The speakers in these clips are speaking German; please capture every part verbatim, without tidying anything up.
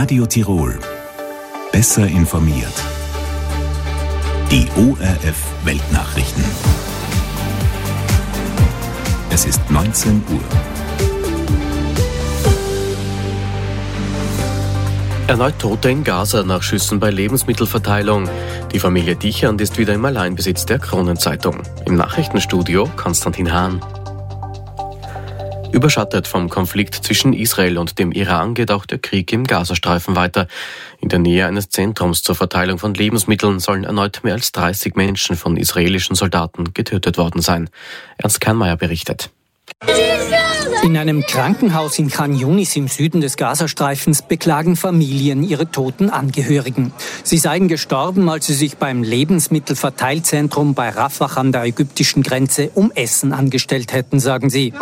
Radio Tirol. Besser informiert. Die O R F Weltnachrichten. Es ist neunzehn Uhr. Erneut Tote in Gaza nach Schüssen bei Lebensmittelverteilung. Die Familie Dichand ist wieder im Alleinbesitz der Kronenzeitung. Im Nachrichtenstudio Konstantin Hahn. Überschattet vom Konflikt zwischen Israel und dem Iran geht auch der Krieg im Gazastreifen weiter. In der Nähe eines Zentrums zur Verteilung von Lebensmitteln sollen erneut mehr als dreißig Menschen von israelischen Soldaten getötet worden sein. Ernst Kernmeier berichtet. In einem Krankenhaus in Khan Yunis im Süden des Gazastreifens beklagen Familien ihre toten Angehörigen. Sie seien gestorben, als sie sich beim Lebensmittelverteilzentrum bei Rafah an der ägyptischen Grenze um Essen angestellt hätten, sagen sie.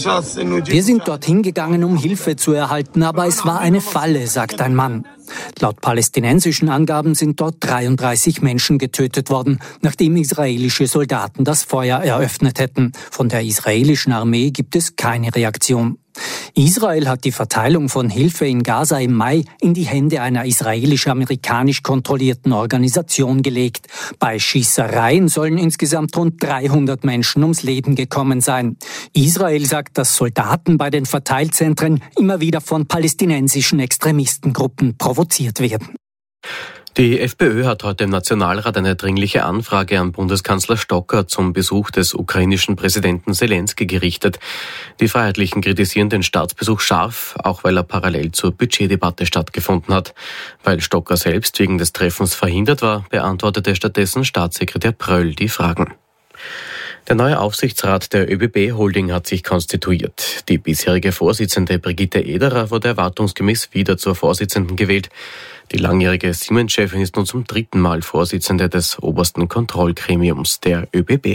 Wir sind dorthin gegangen, um Hilfe zu erhalten, aber es war eine Falle, sagt ein Mann. Laut palästinensischen Angaben sind dort dreiunddreißig Menschen getötet worden, nachdem israelische Soldaten das Feuer eröffnet hätten. Von der israelischen Armee gibt es keine Reaktion. Israel hat die Verteilung von Hilfe in Gaza im Mai in die Hände einer israelisch-amerikanisch kontrollierten Organisation gelegt. Bei Schießereien sollen insgesamt rund dreihundert Menschen ums Leben gekommen sein. Israel sagt, dass Soldaten bei den Verteilzentren immer wieder von palästinensischen Extremistengruppen provoziert werden. Die FPÖ hat heute im Nationalrat eine dringliche Anfrage an Bundeskanzler Stocker zum Besuch des ukrainischen Präsidenten Selenskyj gerichtet. Die Freiheitlichen kritisieren den Staatsbesuch scharf, auch weil er parallel zur Budgetdebatte stattgefunden hat. Weil Stocker selbst wegen des Treffens verhindert war, beantwortete stattdessen Staatssekretär Pröll die Fragen. Der neue Aufsichtsrat der ÖBB Holding hat sich konstituiert. Die bisherige Vorsitzende Brigitte Ederer wurde erwartungsgemäß wieder zur Vorsitzenden gewählt. Die langjährige Siemens-Chefin ist nun zum dritten Mal Vorsitzende des obersten Kontrollgremiums der ÖBB.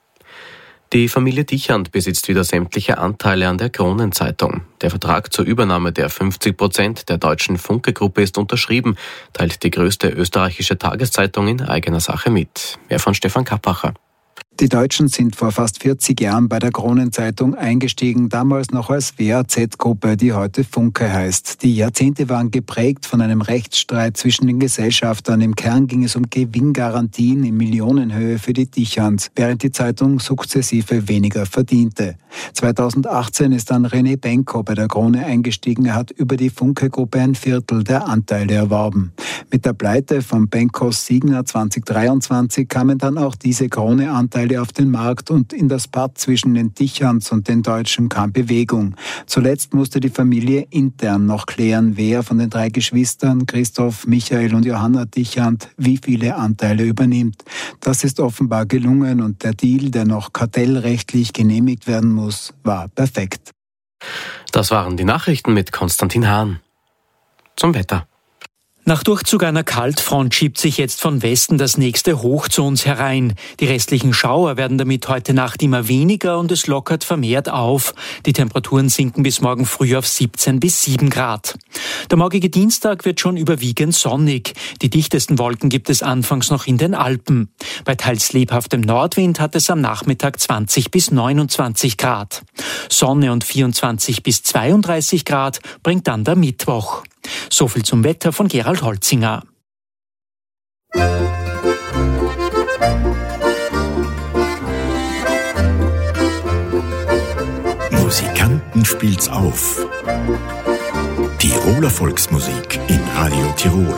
Die Familie Dichand besitzt wieder sämtliche Anteile an der Kronenzeitung. Der Vertrag zur Übernahme der fünfzig Prozent der deutschen Funke-Gruppe ist unterschrieben, teilt die größte österreichische Tageszeitung in eigener Sache mit. Mehr von Stefan Kappacher. Die Deutschen sind vor fast vierzig Jahren bei der Kronenzeitung eingestiegen, damals noch als W A Z-Gruppe, die heute Funke heißt. Die Jahrzehnte waren geprägt von einem Rechtsstreit zwischen den Gesellschaftern. Im Kern ging es um Gewinngarantien in Millionenhöhe für die Dichand, während die Zeitung sukzessive weniger verdiente. zweitausendachtzehn ist dann René Benko bei der Krone eingestiegen. Er hat über die Funke-Gruppe ein Viertel der Anteile erworben. Mit der Pleite von Benkos Signa zweitausenddreiundzwanzig kamen dann auch diese Krone-Anteile auf den Markt und in das Patt zwischen den Dichands und den Deutschen kam Bewegung. Zuletzt musste die Familie intern noch klären, wer von den drei Geschwistern, Christoph, Michael und Johanna Dichand, wie viele Anteile übernimmt. Das ist offenbar gelungen und der Deal, der noch kartellrechtlich genehmigt werden muss, war perfekt. Das waren die Nachrichten mit Konstantin Hahn. Zum Wetter. Nach Durchzug einer Kaltfront schiebt sich jetzt von Westen das nächste Hoch zu uns herein. Die restlichen Schauer werden damit heute Nacht immer weniger und es lockert vermehrt auf. Die Temperaturen sinken bis morgen früh auf siebzehn bis sieben Grad. Der morgige Dienstag wird schon überwiegend sonnig. Die dichtesten Wolken gibt es anfangs noch in den Alpen. Bei teils lebhaftem Nordwind hat es am Nachmittag zwanzig bis neunundzwanzig Grad. Sonne und vierundzwanzig bis zweiunddreißig Grad bringt dann der Mittwoch. So viel zum Wetter von Gerald Holzinger. Musikanten spielt's auf. Tiroler Volksmusik in Radio Tirol.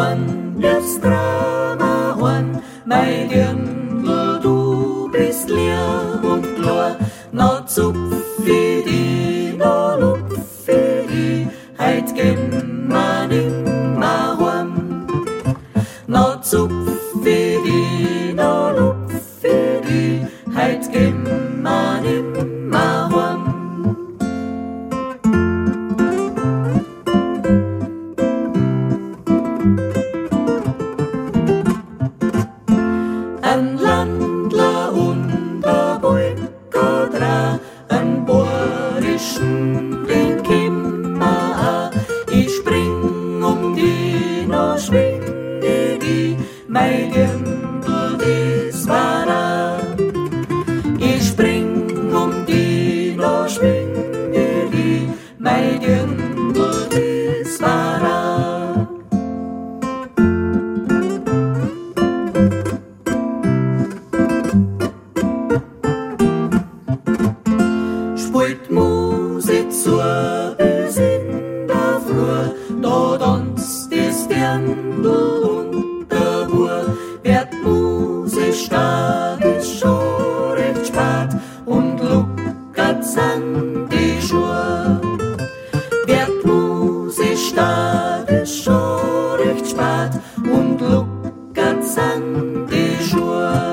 heim, jetzt Drama heim, mein Dirndl, du bist leer und klar, noch zupfi die, noch lupfi die, heut gehen wir nimmer heim. Noch zupfi die, noch lupfi die, heut gehen wir nimmer heim. Ein Landler und ein Bolkodra, ein Bohrischen, den Kimmer, ich spring um die, noch schwing die, mein Dirndl, das war da. Ich spring um die, noch schwing die, mein Dirndl, das war da. Spielt Musik zur bis in der Früh, da tanzt das Dirndl und der Bur. Wird Musik stark, ist schon recht spät und luckert's an die Schuhe. Wird Musik stark, ist schon recht spät und luckert's an die Schuhe.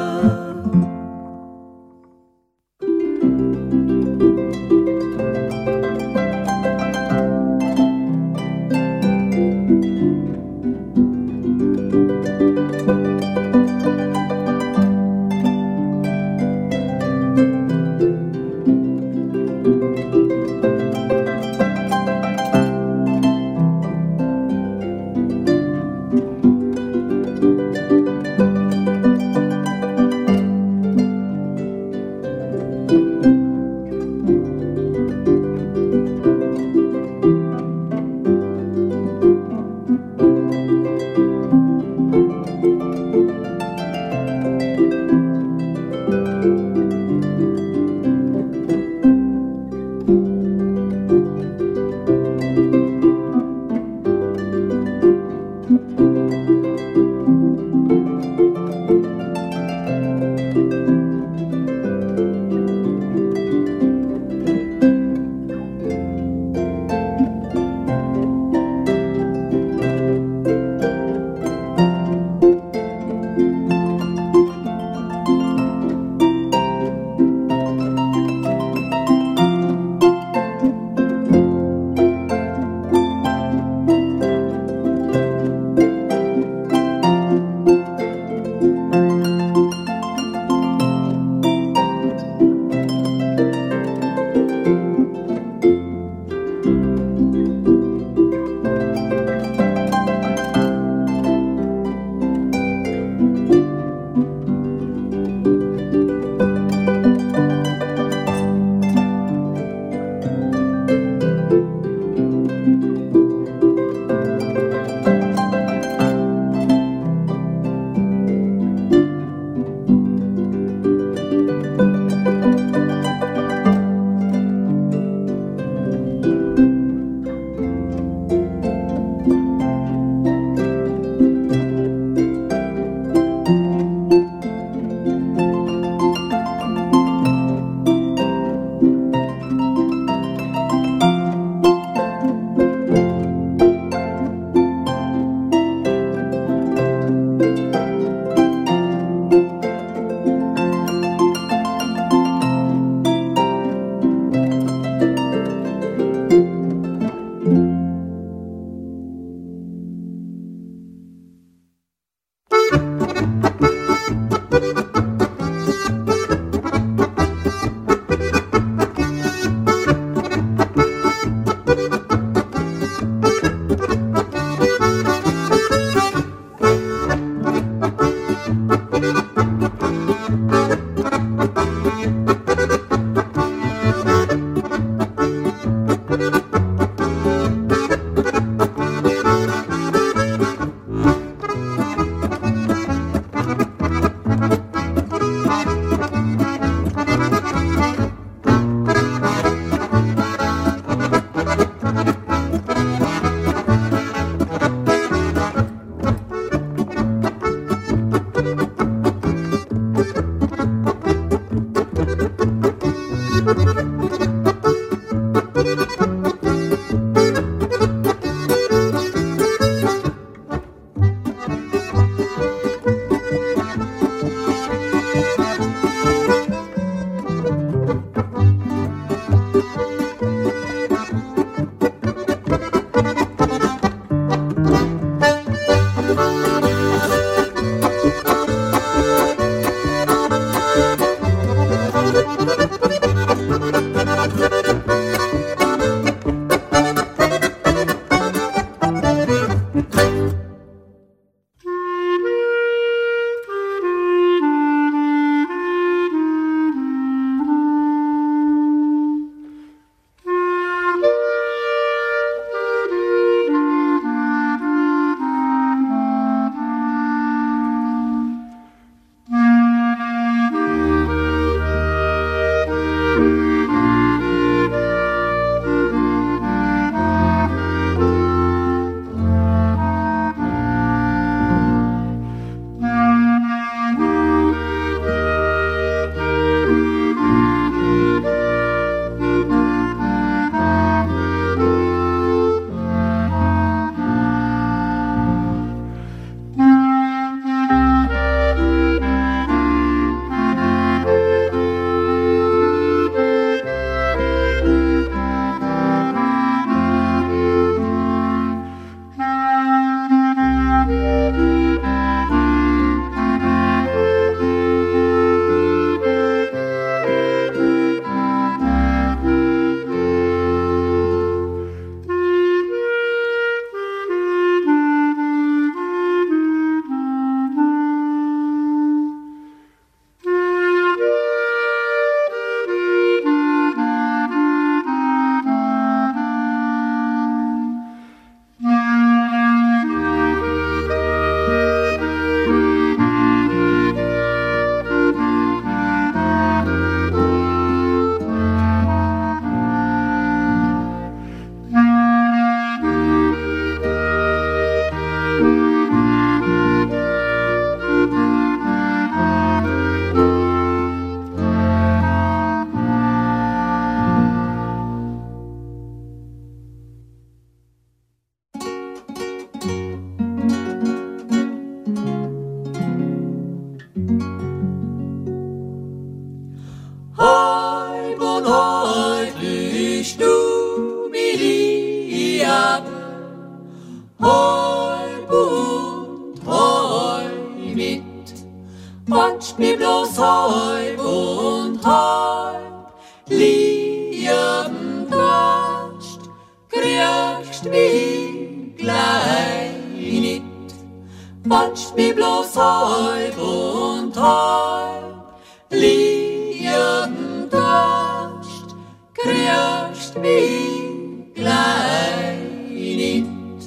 wünscht mi bloß halb und halb, lieben Trost, kriegst mi gleich nicht.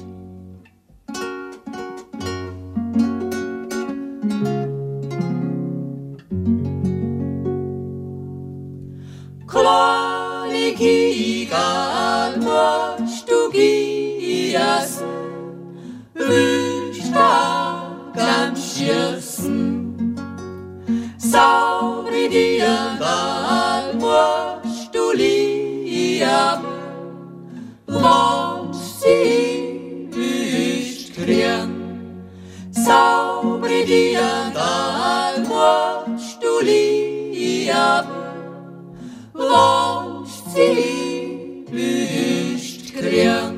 Kleine Kiegel musst du gießen, Wüstern schießen, saure Dirndl musst du lieben, wann's sie wüst kriegen. Saure Dirndl musst du lieben, wann's sie wüst kriegen.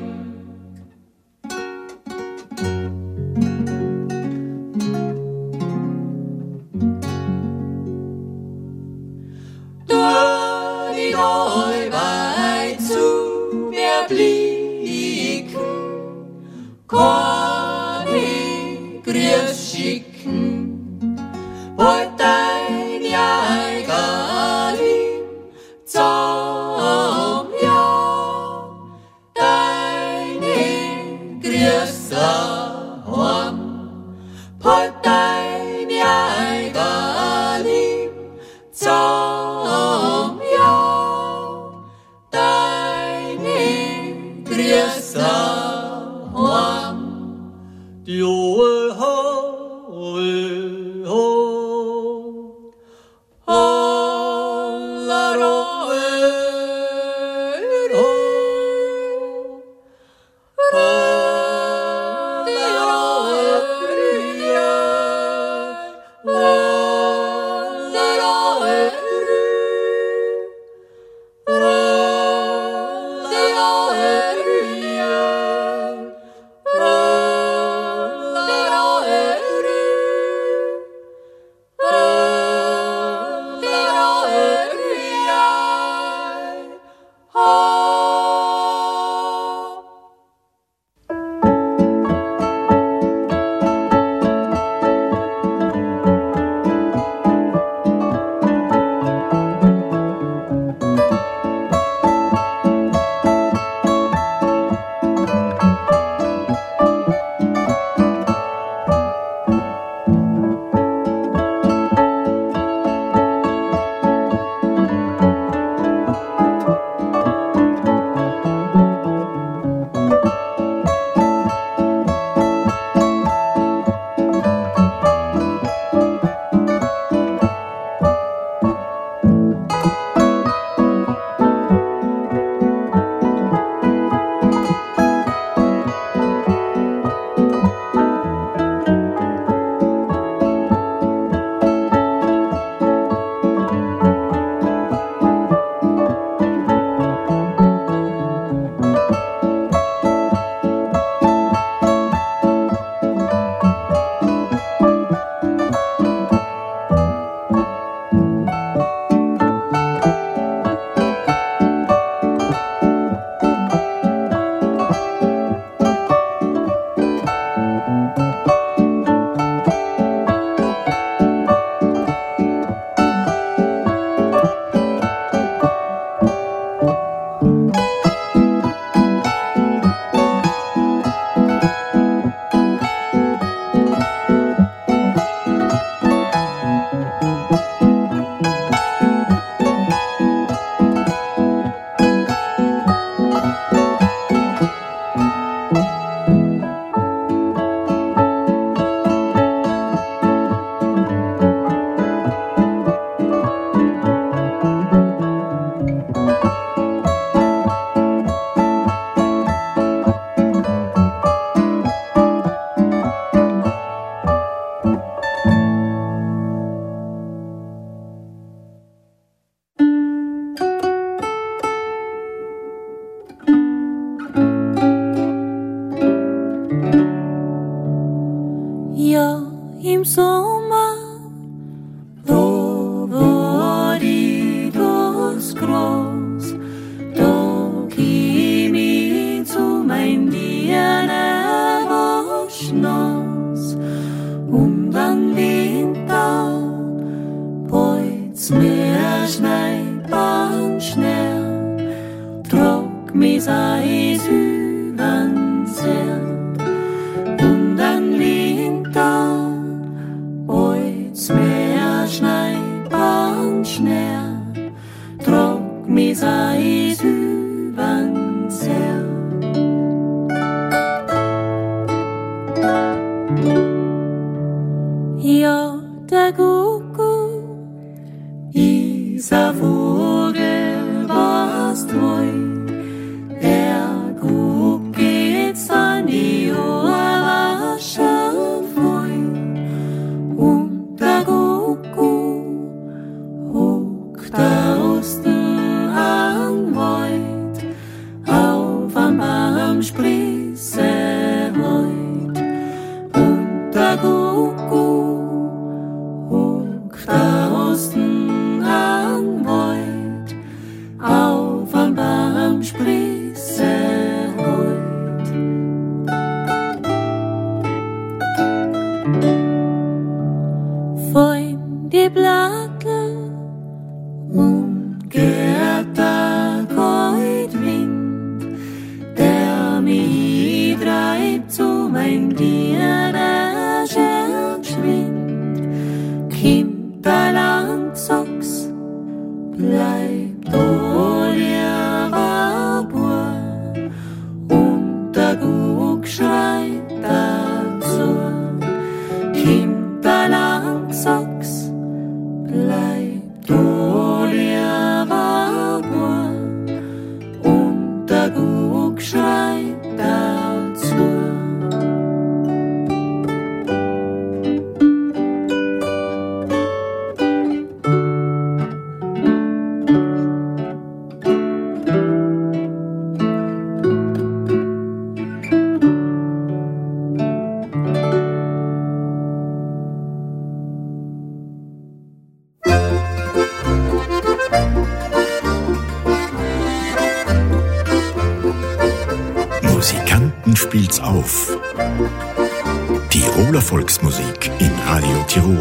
Kann ich Grüß schicken, wollt dein Jägerli zum Jahr deine Grüße heim, wollt dein Jägerli zum Jahr deine Grüße heim. Die Ohe Hohe Ho, Holla Rohe Ho, Holla Rohe Rüja, Holla Rohe Rü, Holla Rohe Rüja. und dann Winter, beut's mir Schneibahn schnell, trug mis Eis übern Zelt. Und dann Winter, beut's mir Schneibahn schnell, trug mis Eis übern Zelt. Ja, der Kuckuck ist ein Vogel, was treu. Er guckt jetzt an die Ohrwasche voll. Und der Kuckuck huckt aus dem Wald, auf am Baum sprießt er heut. Und der Kuckuck aus dem Wald, auf am Baum sprießt er heut. Fein die Blätter und gehört der kalt Wind, der mich treibt zu mein Tier, der schön geschwind. Kimmt der Landsachs, bleibt Oliver Bur, und der Guck schreit dazu. Kimmt der Landsachs, bleibt Oliver Bur, und der Guck schreit dazu. Musikanten spielt's auf. Tiroler Volksmusik in Radio Tirol.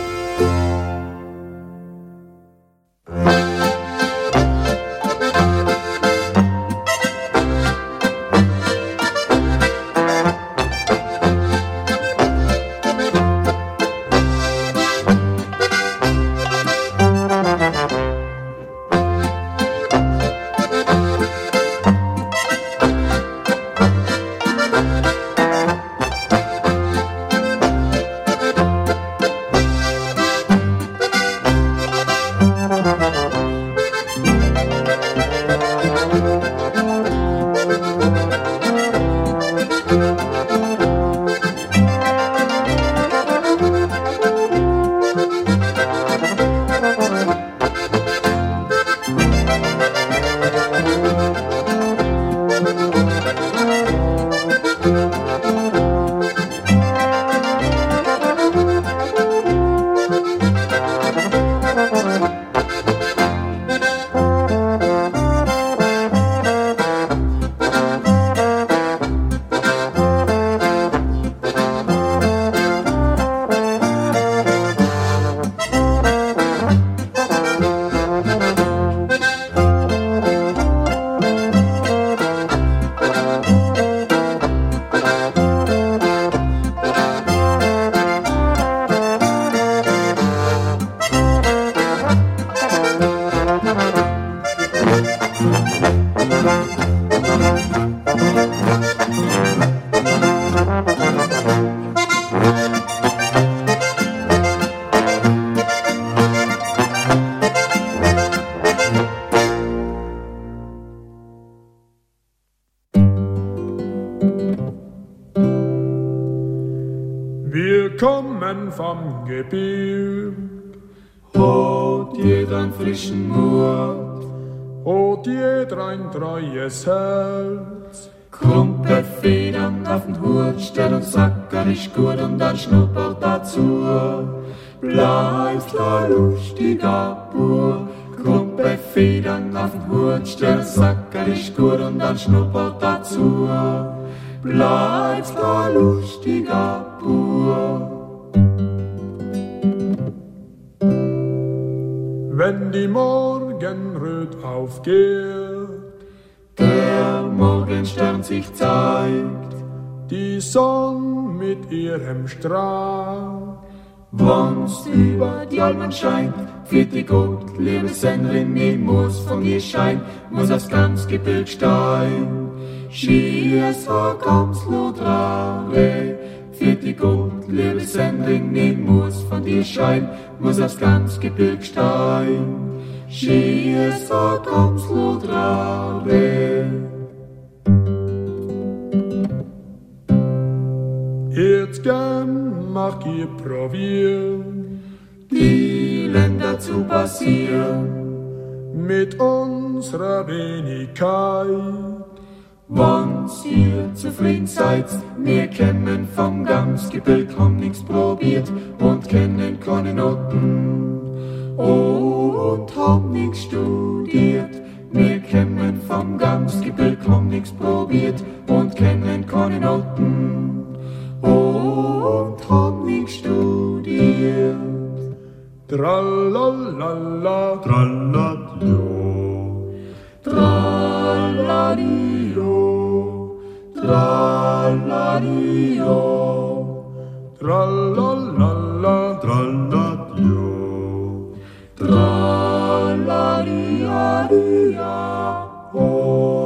Wir kommen vom Gebirg, hat jeder einen frischen Mut, hat jeder ein treues Herz. Krumpelfedern auf den Hut, stell und Sacker ist gut und dann schnuppert dazu. Bleibst ein lustiger Bub. Krumpelfedern auf den Hut, stell und Sacker ist gut und dann schnuppert dazu. Bleibst ein lustiger Bub. wenn die Morgenröt aufgeht, der Morgenstern sich zeigt, die Sonne mit ihrem Strahl, wann's über die Almen scheint, für die Gott, liebe Sennerin, ich muss von ihr schein, muss aufs ganz Gebirg stein. Schiers war ganz Lodrare, für die Gott, liebe Sennerin, ich muss von dir schein, muss aufs ganz Gebirg stein. Schiers war ganz Lodrare. jetzt gern mag ihr probieren, die Länder zu passieren, mit unserer Wenigkeit. Wann's ihr zufrieden seid, wir kennen vom Gamsgebirg, haben nix probiert und kennen keine Noten. Oh, und haben nix studiert, wir kennen vom Gamsgebirg, haben nix probiert und kennen keine Noten. Oh, und haben nix studiert. Tralalala, Traladio, Traladio, Traladio, tralalala, Traladio, Traladia, oh.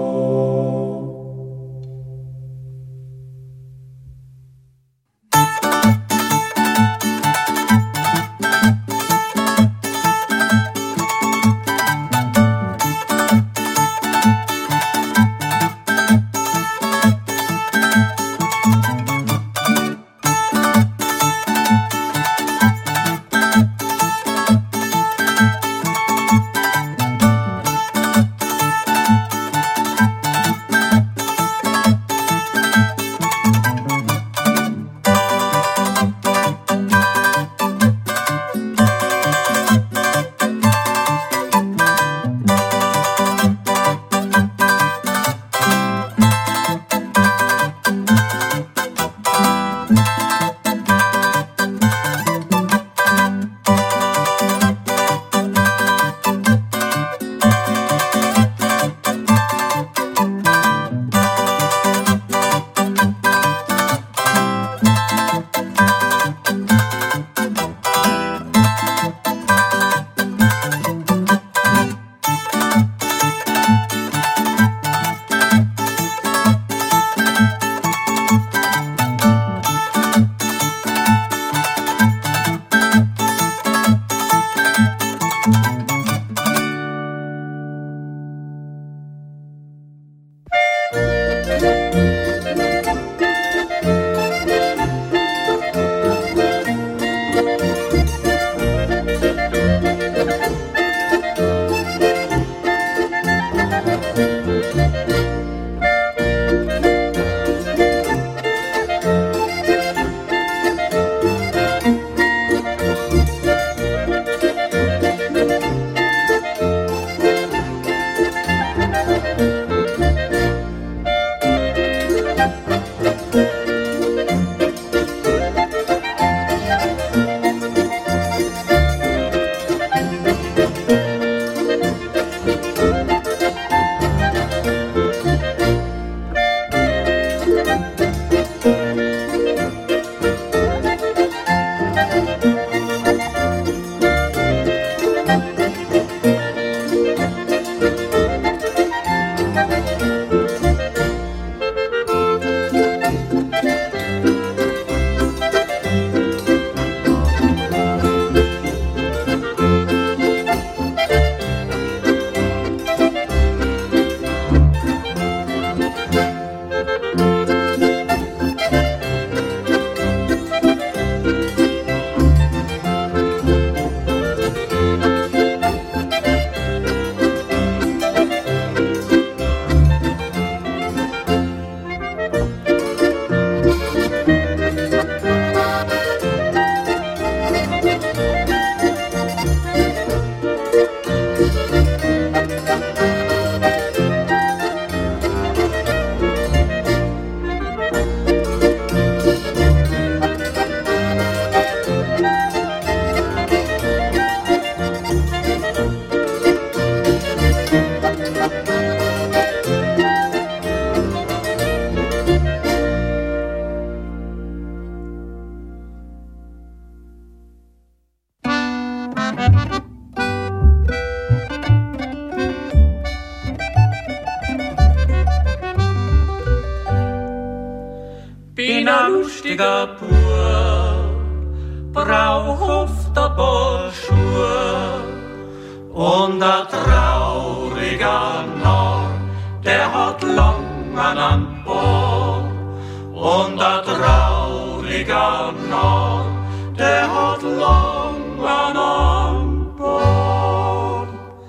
lustiger Bub, braucht ein paar Schuhe und ein trauriger Narr, der hat lang an einem Bord. Und ein trauriger Narr, der hat lang an einem Bord.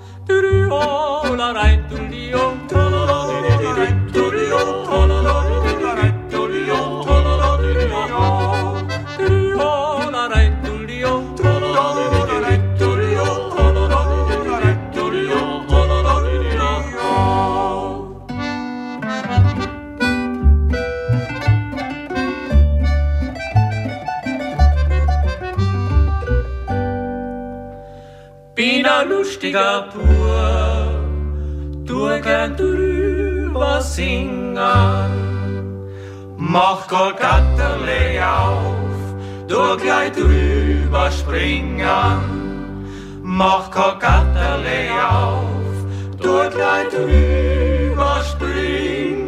Bin ein lustiger Bub, tu gern drüber singen. Mach kein Gatterle auf, tu gleich drüber springen. Mach kein Gatterle auf, tu gleich drüber springen.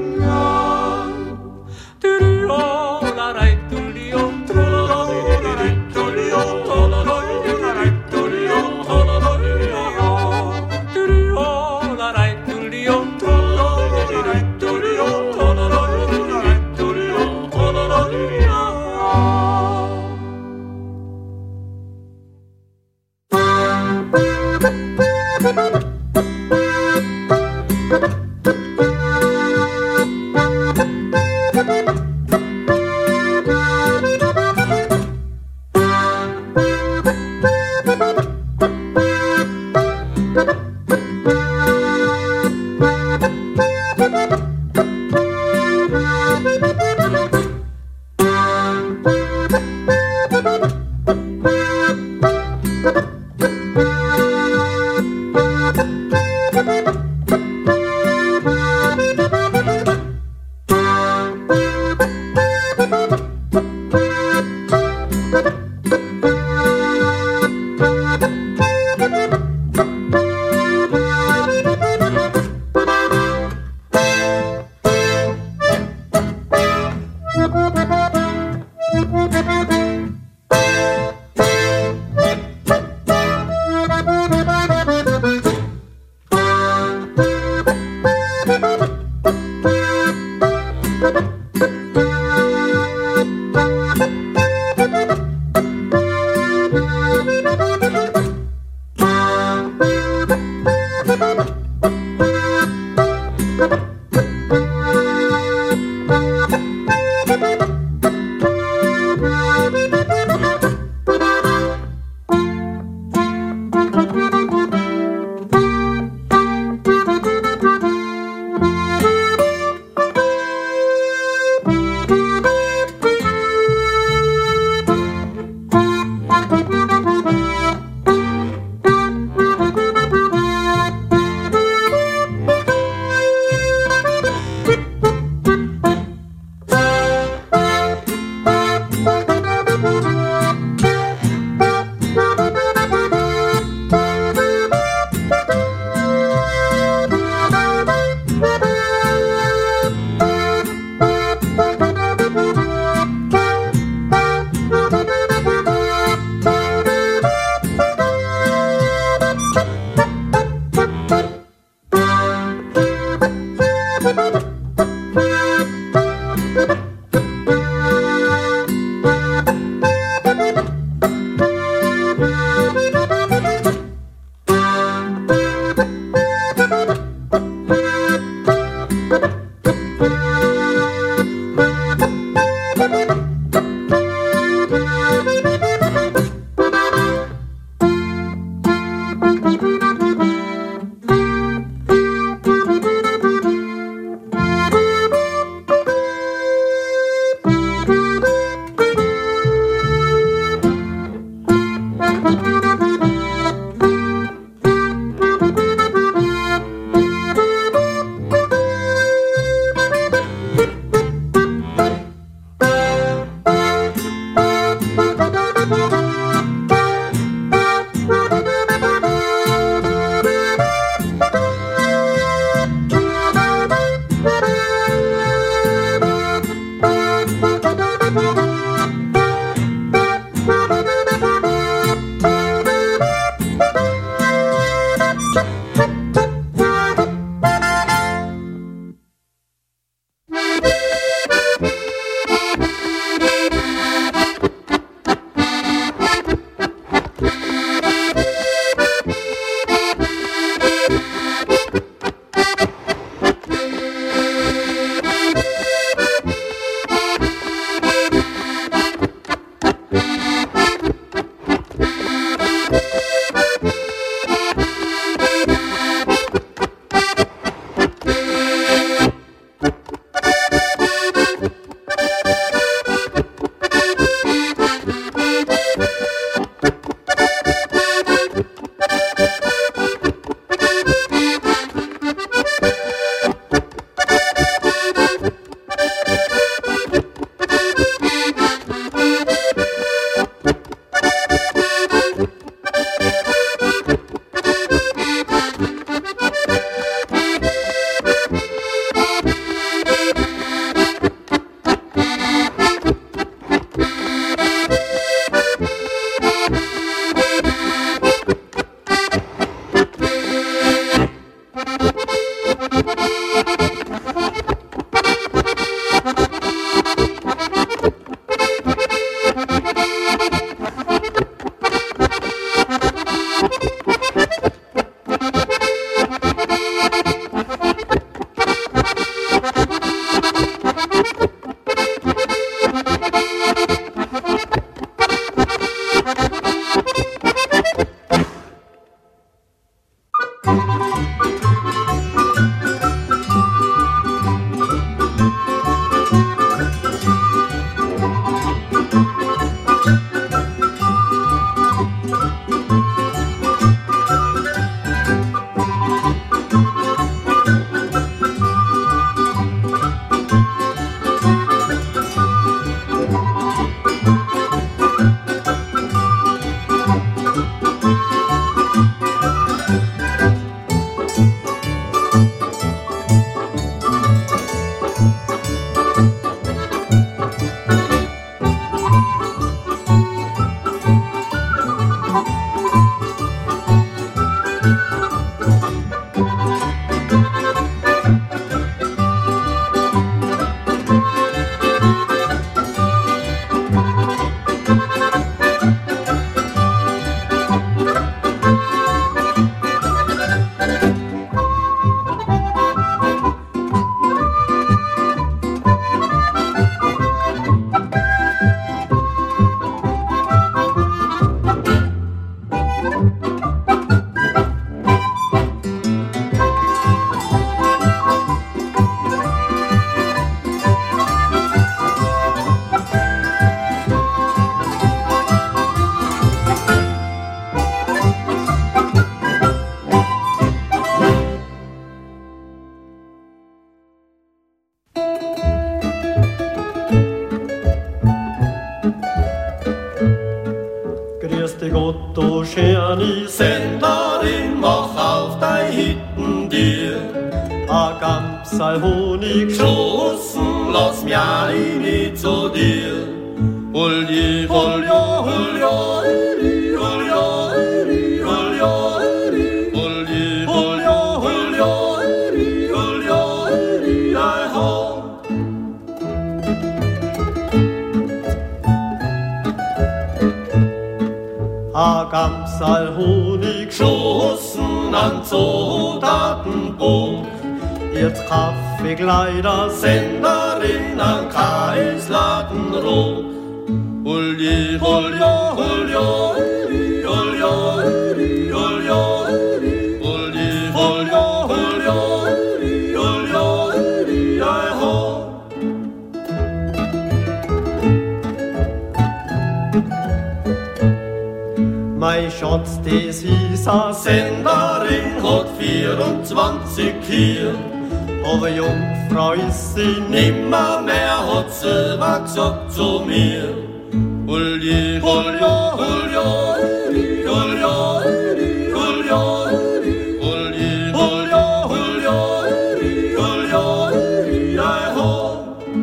Grüß dich Gott, du schöne Senderin, mach auf dein Hitten dir. A Gamsal Honig geschossen, lass mich rein zu dir. Hulje, hulja, hulja, iri, hulja, iri, hulja, iri, hulje, hulja, hulja, iri, hulja, iri, ei ho. A Gamsal Honig geschossen an Zutatenbuch. Jetzt Kaffeekleider, Senderin an Kaisladenruch. Hulje, hulja, hulja, iri, hulja, iri, hulja, iri, hulje, hulja, hulja, iri, hulja, iri, ei ho. Mein Schatz, das ist a Senderin, hat vierundzwanzig hier. Aber Jungfrau ist sie nimmer mehr, hat selber gesagt zu mir. Hulje, hulja, hulja, iri, hulja, iri, hulja, iri, hulje, hulja, hulja, iri, hulja, iri, ei ho.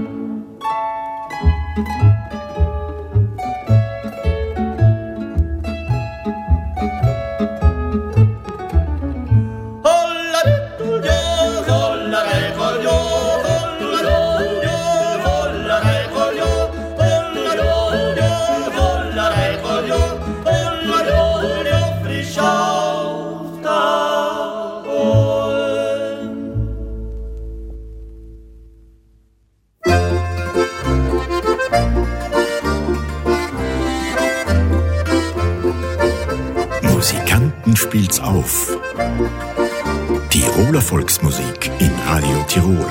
Musikanten spielt's auf. Tiroler Volksmusik in Radio Tirol.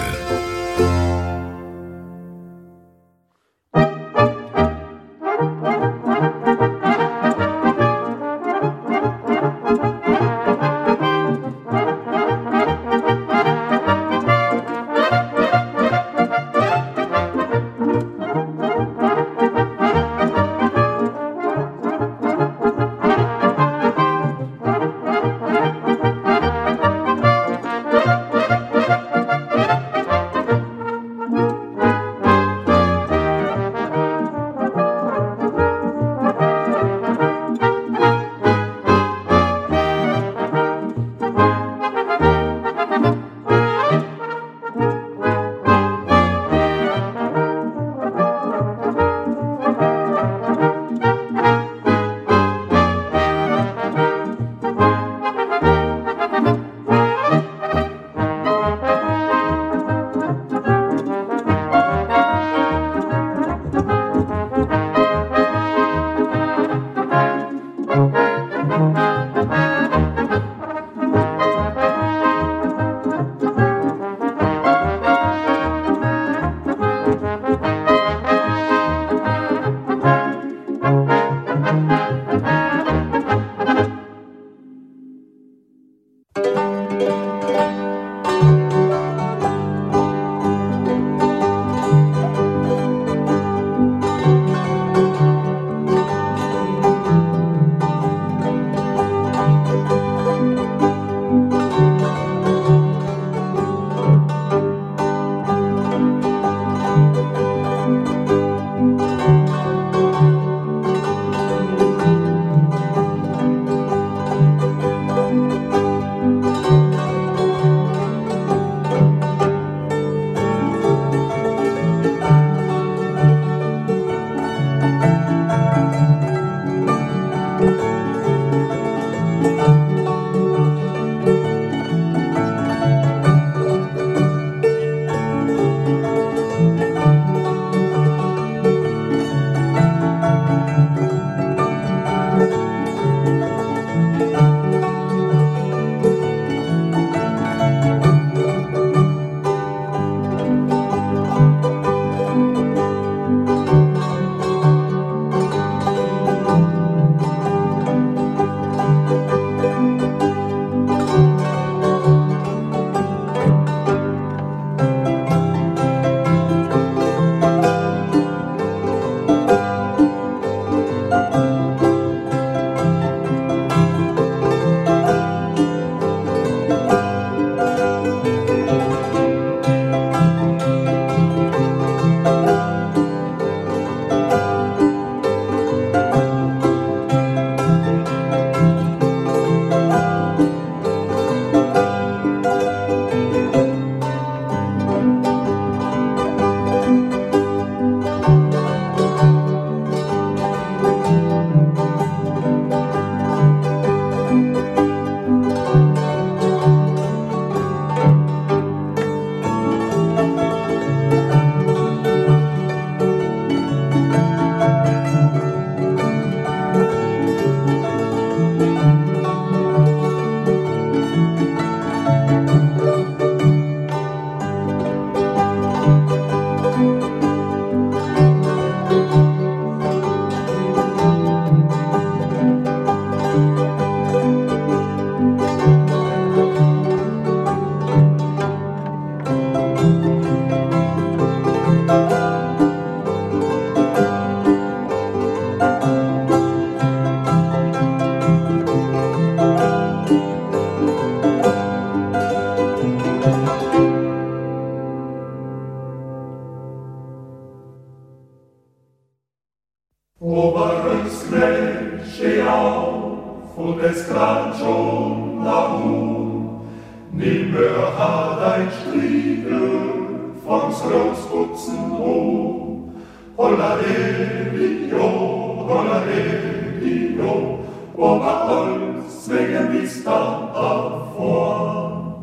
und es klang schon nach Ruhm. Nimmer hat ein Striegel von's Großputzen um. Hollare-di-jo, hollare-di-jo, Oberholz wegen bis dann hervor.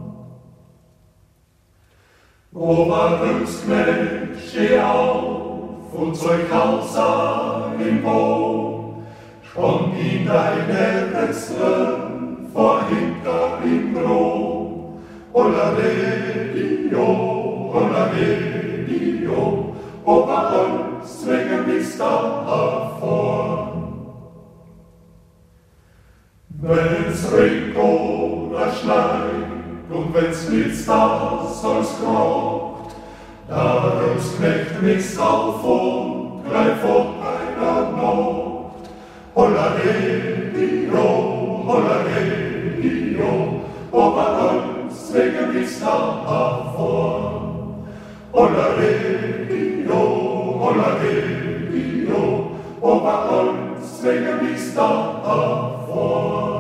Oberhölzknecht, steh auf und zeug Hauser im Boot, sprung in deine Wechseln vor hinter im Brot. Hollare-di-jo, hollare-di-jo, Oberholz wegen bis dann hervor. Wenn's regnet oder schneit und wenn's blitzt, das als krockt, da Rösknecht mixt auf und gleich fort einer Nacht. Hollare-di-jo, hollare-di-jo, Oberholz wegen bis dann hervor. Hollare-di-jo, hollare-di-jo, Oberholz wegen bis dann hervor.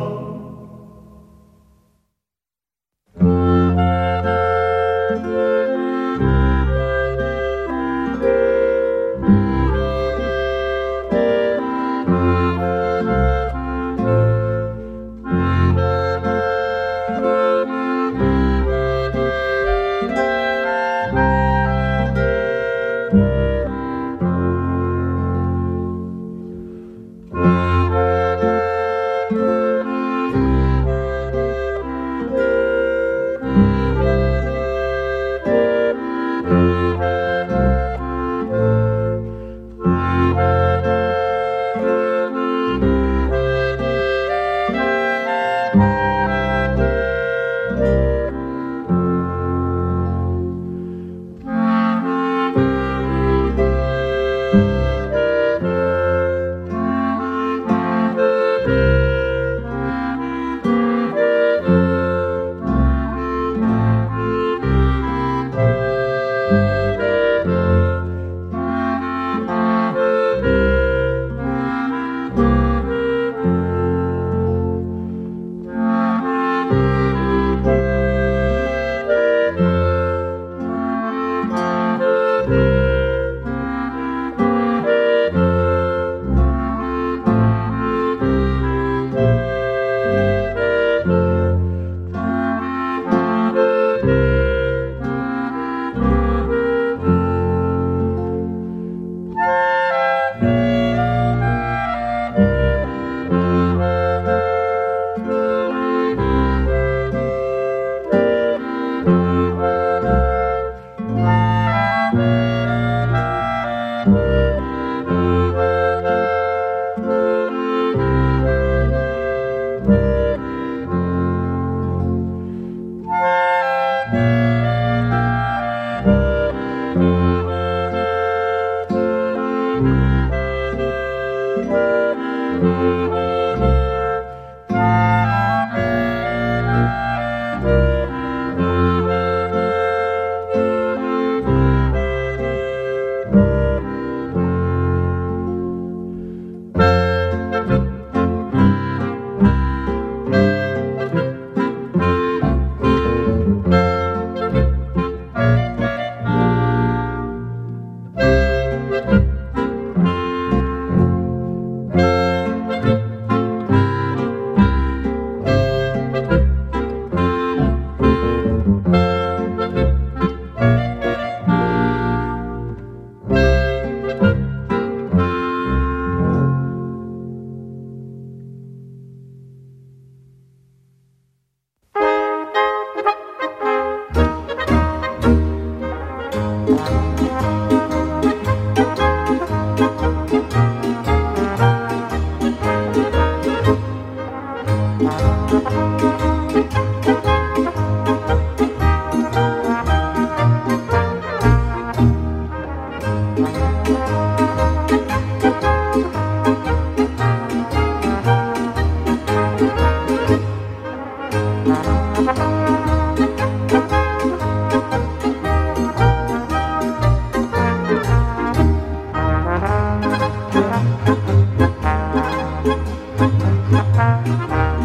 Thank you.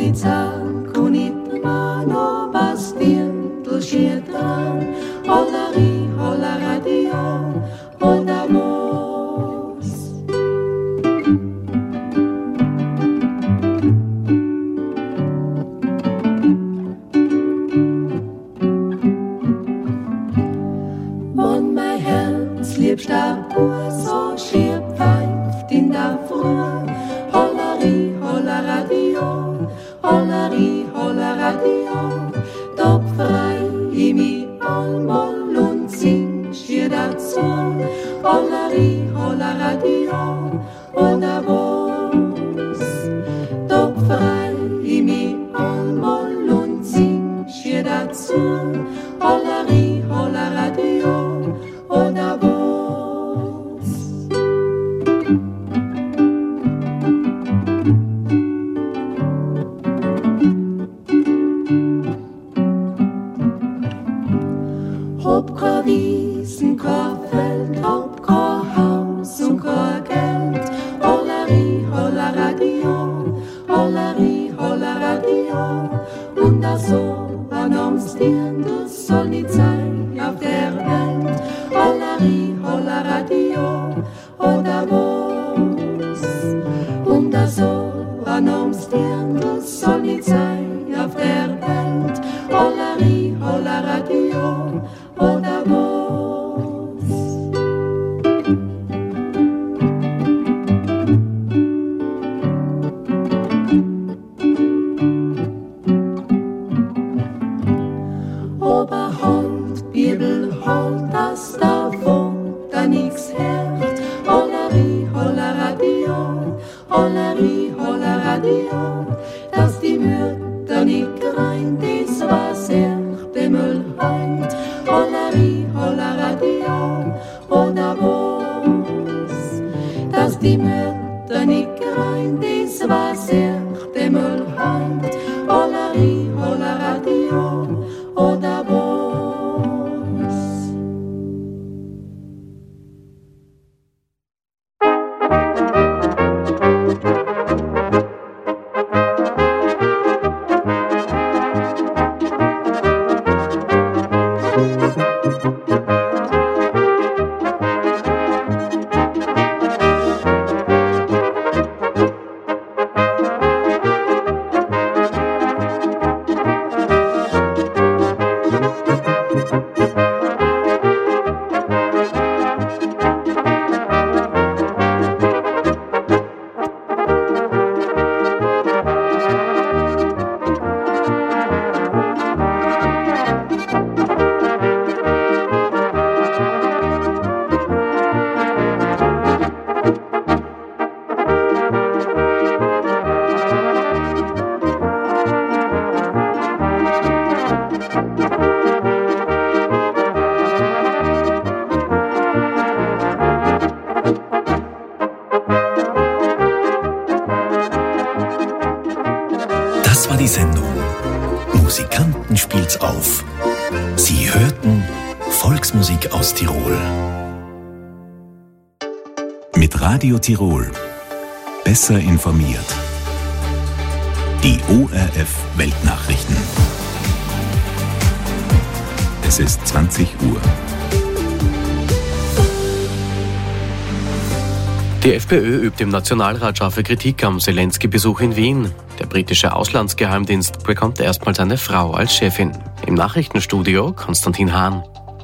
Solizan, con it mano bastientel schiedran, hollari, holla radio, holla vos. Und mein Herz liebst Abur, so schier pfeift in der Fuhr, hollari, holla radio, hollari, holla radio, doch frei i mi Moll und sing schier dazu, hollari, holla radio, oder was, doch frei i mi Moll und sing schier dazu, hollari, holla radio, oder was. Hab kein Wiesen, kein Feld, hab kein Haus und kein Geld. Hollari, holla radio, hollari, holla radio. Und das so an uns Tieren, das soll nicht sein auf der Welt. Hollari, holla radio, oder was? Und das so an uns Tieren, das soll nicht sein auf der Welt. Hollari, holla radio, oder was? Oberhand, Bibelhand, das davon da nix hört. Hollari, holla radio, hollari, holla radio, dass die Mütter nicht rein, das was er dem Müll heint. Hollari, holla radio, oder was, dass die Mütter nicht rein, das was er dem Müll heint. Hollari, holla radio, oder was. Das war die Sendung Musikanten spielt's auf. Sie hörten Volksmusik aus Tirol. Mit Radio Tirol. Besser informiert. Die O R F Weltnachrichten. Es ist zwanzig Uhr. Die FPÖ übt im Nationalrat scharfe Kritik am Zelensky-Besuch in Wien. Der britische Auslandsgeheimdienst bekommt erstmals eine Frau als Chefin. Im Nachrichtenstudio Konstantin Hahn.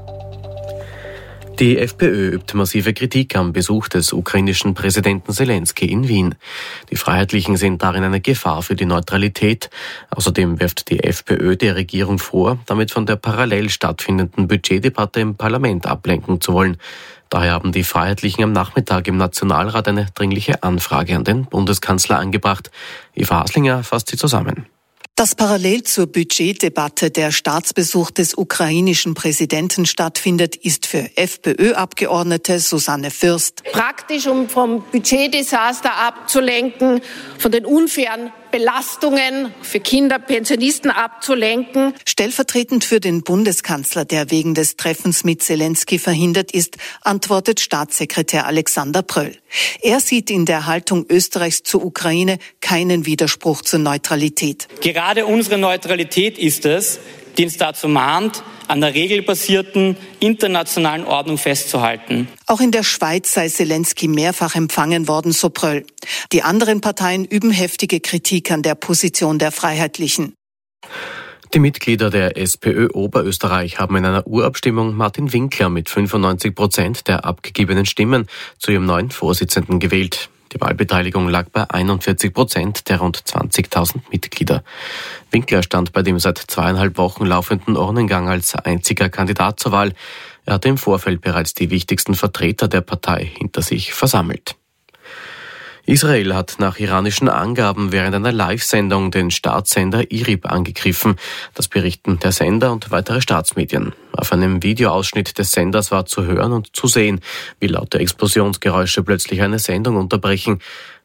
Die FPÖ übt massive Kritik am Besuch des ukrainischen Präsidenten Zelensky in Wien. Die Freiheitlichen sehen darin eine Gefahr für die Neutralität. Außerdem wirft die FPÖ der Regierung vor, damit von der parallel stattfindenden Budgetdebatte im Parlament ablenken zu wollen. Daher haben die Freiheitlichen am Nachmittag im Nationalrat eine dringliche Anfrage an den Bundeskanzler angebracht. Eva Haslinger fasst sie zusammen. Dass parallel zur Budgetdebatte der Staatsbesuch des ukrainischen Präsidenten stattfindet, ist für FPÖ-Abgeordnete Susanne Fürst praktisch, um vom Budgetdesaster abzulenken, von den unfairen Belastungen für Kinder, Pensionisten abzulenken. Stellvertretend für den Bundeskanzler, der wegen des Treffens mit Zelensky verhindert ist, antwortet Staatssekretär Alexander Pröll. Er sieht in der Haltung Österreichs zur Ukraine keinen Widerspruch zur Neutralität. Gerade unsere Neutralität ist es, die uns dazu mahnt, an der regelbasierten internationalen Ordnung festzuhalten. Auch in der Schweiz sei Zelensky mehrfach empfangen worden, so Pröll. Die anderen Parteien üben heftige Kritik an der Position der Freiheitlichen. Die Mitglieder der SPÖ Oberösterreich haben in einer Urabstimmung Martin Winkler mit fünfundneunzig Prozent der abgegebenen Stimmen zu ihrem neuen Vorsitzenden gewählt. Die Wahlbeteiligung lag bei einundvierzig Prozent der rund zwanzigtausend Mitglieder. Winkler stand bei dem seit zweieinhalb Wochen laufenden Urnengang als einziger Kandidat zur Wahl. Er hatte im Vorfeld bereits die wichtigsten Vertreter der Partei hinter sich versammelt. Israel hat nach iranischen Angaben während einer Live-Sendung den Staatssender I R I B angegriffen. Das berichten der Sender und weitere Staatsmedien. Auf einem Videoausschnitt des Senders war zu hören und zu sehen, wie laute Explosionsgeräusche plötzlich eine Sendung unterbrechen.